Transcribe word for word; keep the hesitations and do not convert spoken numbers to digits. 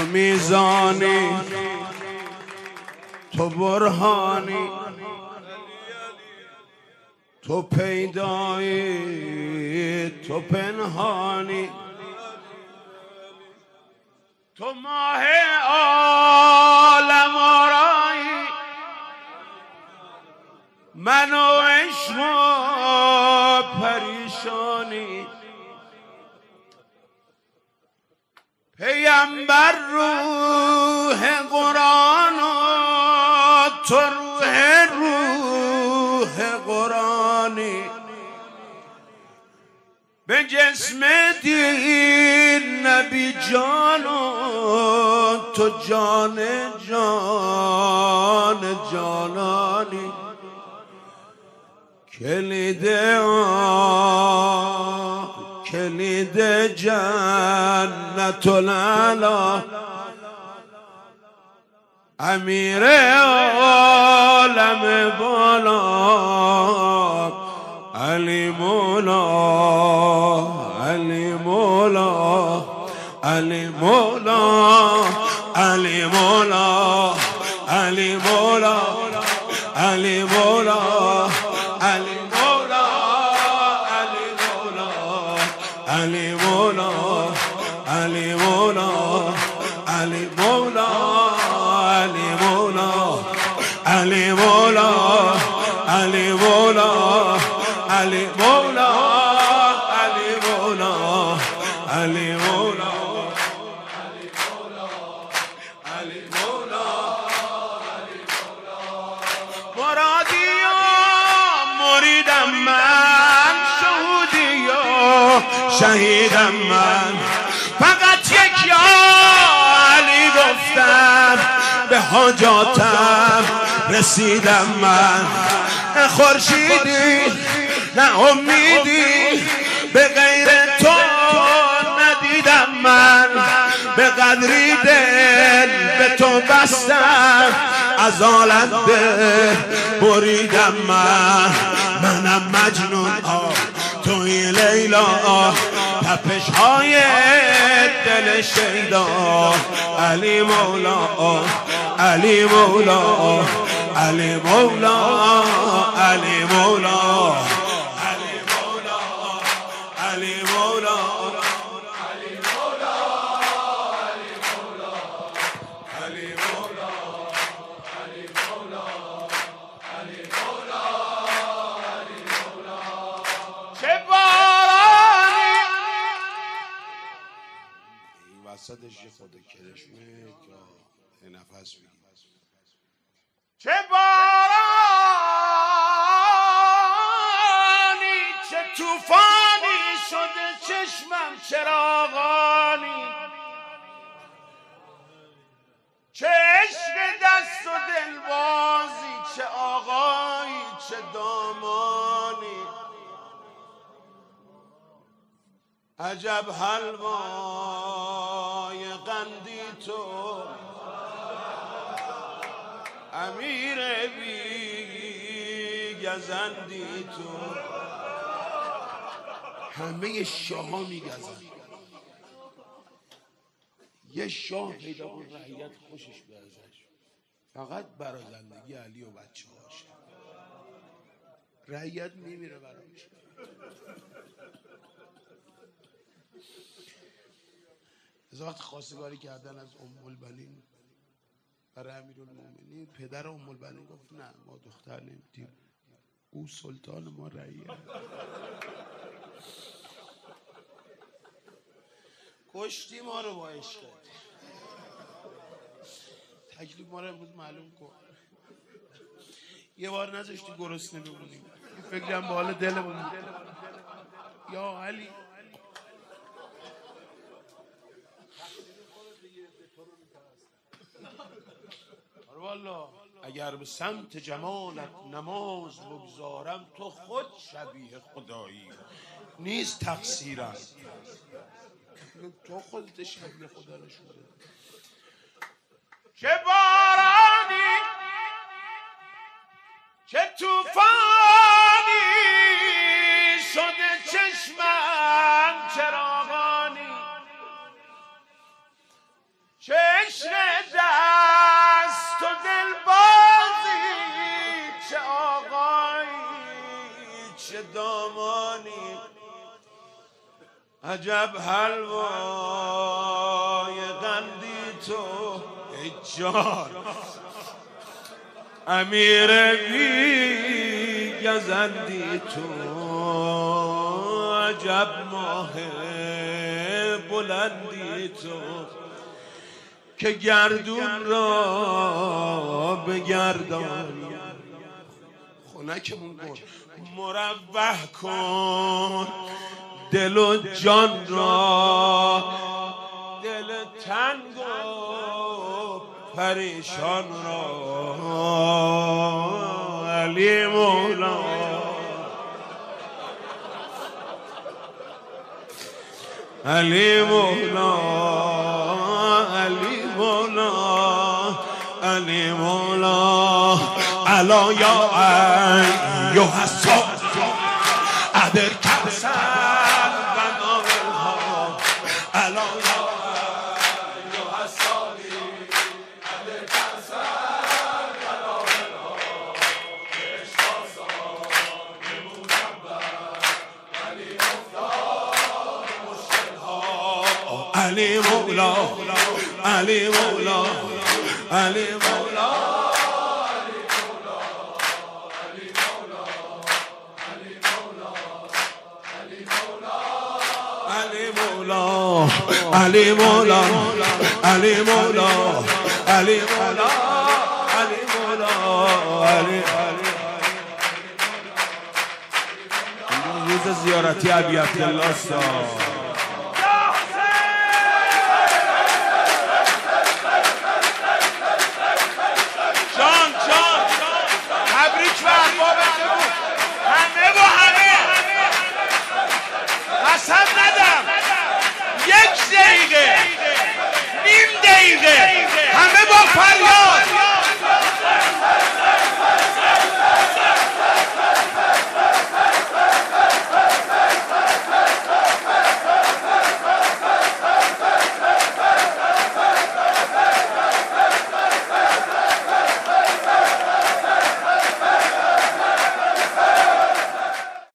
میزانی تو برهانی تو پیدایی تو پنهانی تو ماه عالم آرایی من و عشق و پریشانی پیامبر روح قرآن و تو روح روح قرآنی به جسم دین نبی جان و تو جان جان جانانی کلید کلید جنت العلا امیر عالم بالا علی مولا علی مولا علی مولا علی مولا علی مولا علی مولا علی مولا علی مولا علی مولا علی مولا علی مولا علی مولا علی مولا علی مولا علی مولا علی مولا علی مولا مرادی و مریدم من شهودی و شهیدم من فقط یک یا علی گفتم به حاجاتم رسیدم من خورشیدی نه امیدی به غیر تو ندیدم من به قدری دل به تو بستم از عالم دل بریدم من منم مجنون آه توی لیلا تپش های دل شیدا علی مولا علی مولا علی مولا علی مولا علی مولا علی مولا علی مولا علی مولا علی مولا علی مولا علی مولا چه بارانی این وسطش یه خود کرشمه که نفس بگیر چه بارانی چه توفانی شده چشمم چراغانی چه عشق دست و دلبازی چه آقایی چه دامانی عجب حلوای قندی تو امیر بی گزندی تو همه شاه ها می گزند یه شاه پیدا کن رعیت خوشش به ازش فقط برای زندگی علی و بچه هاش رعیت میمیره براش از وقت خواستگاری کردن از ام البنین برای امیرالمومنین پدر ام البنین گفت نه ما دختر نمیدیم او سلطان ما رعیت کشتی ما رو با عشقت تکلیف ما رو امروز معلوم کن یه بار نذاشتی گرسنه بمونیم فکرم به حال دلمون بود یا علی والا اگر به سمت جمالت نماز بگذارم تو خود شبیه خدایی نیست تقصیرم تو خودت شبیه خدا نشون بده چه بارانی چه توفانی شده چشمم چراغانی چه عجب حلوای قندی تو ای جان امیر بی گزندی تو عجب ماه بلندی تو که گردون را بگردانی خونکمون کن مروح کن دل و جان را دل تنگ و پریشان را علی مولا علی مولا علی مولا علی مولا الا یا ایها الصافی ادر کسل بناها الا یا ایها الصافی ادر کسل بناها اشتاسان مدبر علی افتاد مشکلها علی مولا علی مولا علی مولا علی مولا علی مولا علی مولا علی مولا علی روز زیارتی ابی عبدالله